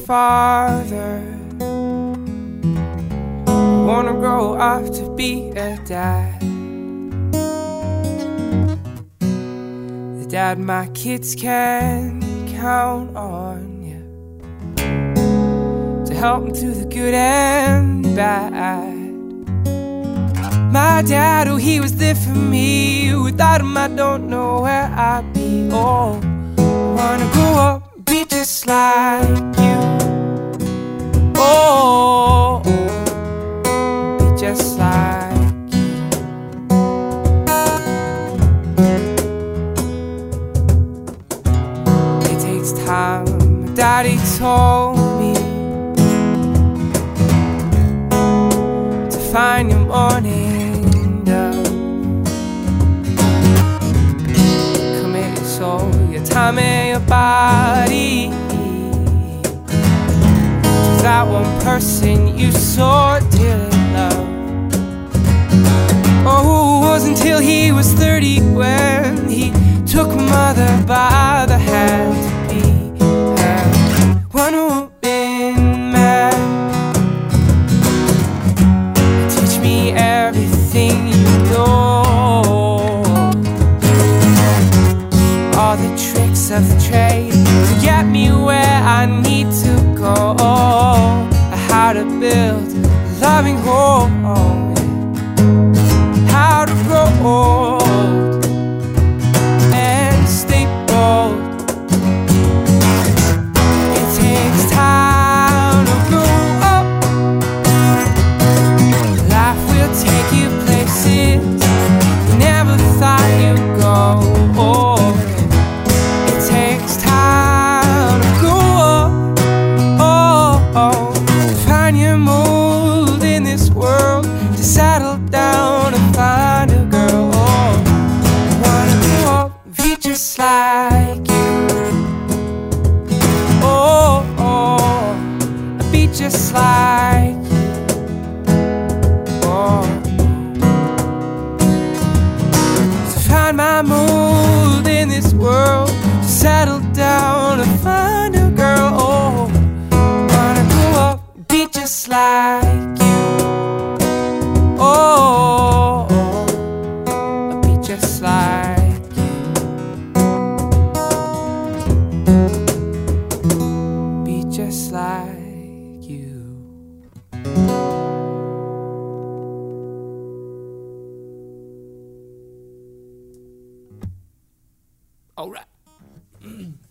father. I wanna grow up to be a dad. The dad my kids can count on, yeah, to help them through the good and bad. My dad, oh, he was there for me. Without him I don't know where I'd be. Oh, I wanna grow up, be just like you. Oh, be just like you. It takes time, my daddy told me, to find your morning dove. Commit your soul, your time and your body to that one person you so dearly love. Oh, it wasn't until he was 30 when he took mother by the hand to be her one woman man. Teach me everything you know, all the tricks of the trade to get me where I need to go. How to build a loving home, how to grow old and stay bold. It takes time to grow up. Life will take you places you never thought you'd go. It takes time to grow up. Find your mold in this world, to settle down and find a girl. Oh, I wanna grow up, be just like you. Oh, be just like you. Oh, to find my mold in this world, to settle down and find a girl. Oh, be just like you. Oh, be just like you. Be just like you. All right.